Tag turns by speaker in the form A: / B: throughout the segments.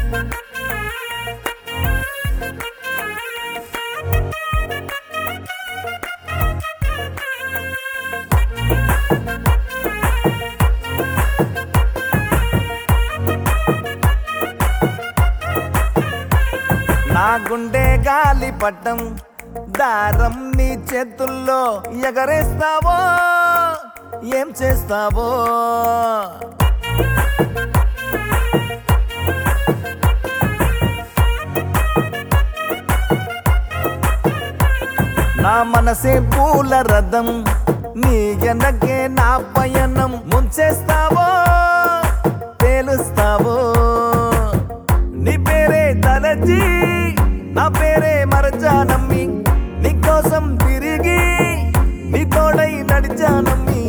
A: నా గుండె గాలి పట్టం దారం నీ చేతుల్లో ఎగరేస్తావో ఏం చేస్తావో నా మనసే పూల రథం నీ వెనకే నా పయనం ముంచేస్తావో తేలుస్తావో నీ పేరే తలచి నా పేరే మరచానమ్మి నీకోసం తిరిగి నీ తోడై నడిచానమ్మి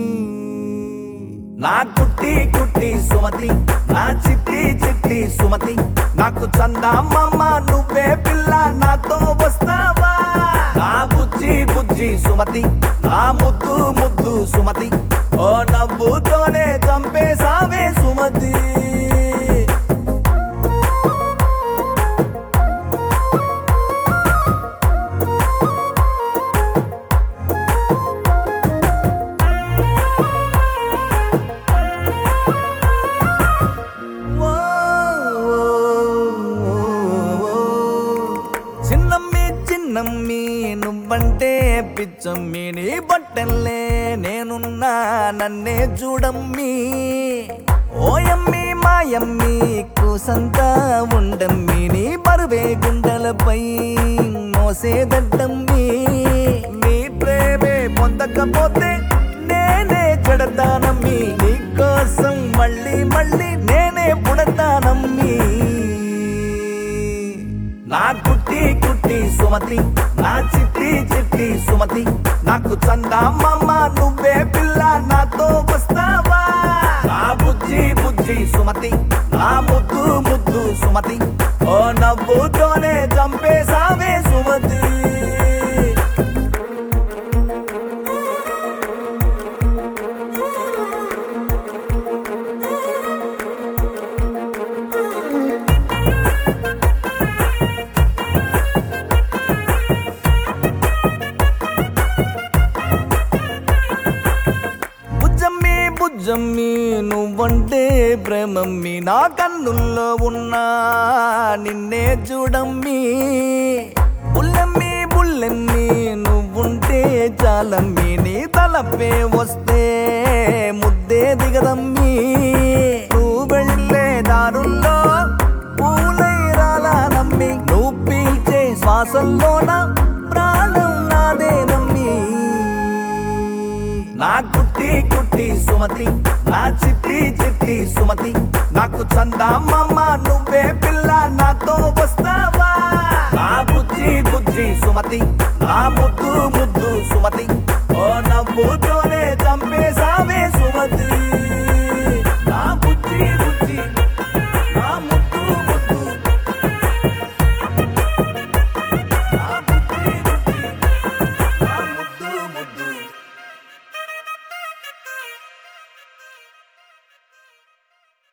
A: నా కుట్టి కుట్టి సుమతి నా చిట్టి చిట్టి సుమతి నాకు చందమామ నువ్వే పిల్ల నాతో వస్తావా నా బుజ్జి బుజ్జి సుమతి నా ముద్దు ముద్దు సుమతి ఓ నవ్వుతోనే చంపేసావే సుమతి చిన్నమ్మి నువ్వంటే పిచ్చమ్మి నీ బట్టల్లే నేనున్నా నన్నే చూడమ్మి ఓయమ్మి మాయమ్మి కూసంతా ఉండమ్మి నీ బరువే గుండెలపై మోసేదడ్డమ్మి నీ ప్రేమే పొందకపోతే నేనే చెడతానమ్మి నీకోసం మళ్ళీ మళ్ళీ నేనే పుడతానమ్మి నా కుట్టి కుట్టి సుమతి నా చిట్టి చిట్టి సుమతి నాకు చందమామ నువ్వే పిల్ల నాతో వస్తావా నా బుజ్జి బుజ్జి సుమతి నా ముద్దు ముద్దు సుమతి ఓ నవ్వుతోనే చంపేసావే సుమతి బుజ్జమ్మి నువ్వంటే ప్రేమమ్మి నా కన్నుల్లో ఉన్నా నిన్నే చూడమ్మి బుల్లెమ్మి బుల్లెమ్మి నువ్వుంటే చాలమ్మి నీ తలపే వస్తే ముద్దే దిగదమ్మి నువ్వు వెళ్ళే దారుల్లో పూలై రాలానమ్మి నువ్వు పీల్చే శ్వాసల్లోన ప్రాణం నాదేనమ్మి నా కుట్టి కుట్టి సుమతి నా చిట్టి చిట్టి సుమతి నాకు చందమామ నువ్వే పిల్ల నాతో వస్తావా నా బుజ్జి బుజ్జి సుమతి నా ముద్దు ముద్దు సుమతి